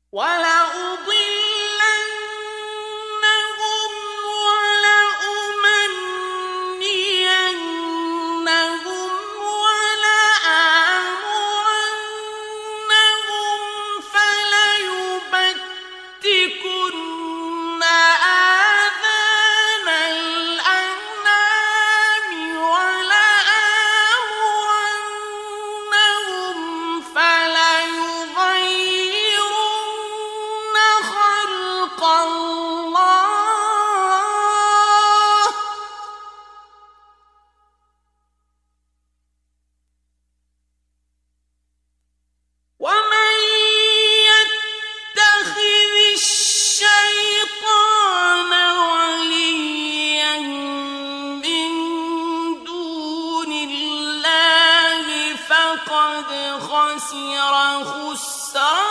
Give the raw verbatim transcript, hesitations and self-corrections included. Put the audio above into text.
وَلَأُضِلَّنَّهُمْ وَلَأُمَنِّيَنَّهُمْ وَلَآمُرَنَّهُمْ فَلَيُبَتِّكُنَّ آذَانَ الْأَنْعَامِ وَلَآمُرَنَّهُمْ فَلَيُغَيِّرُنَّ خَلْقَ اللَّهِ ۚ وَمَن يَتَّخِذِ الشَّيْطَانَ وَلِيًّا مِّن دُونِ اللَّهِ فَقَدْ خَسِرَ خُسْرَانًا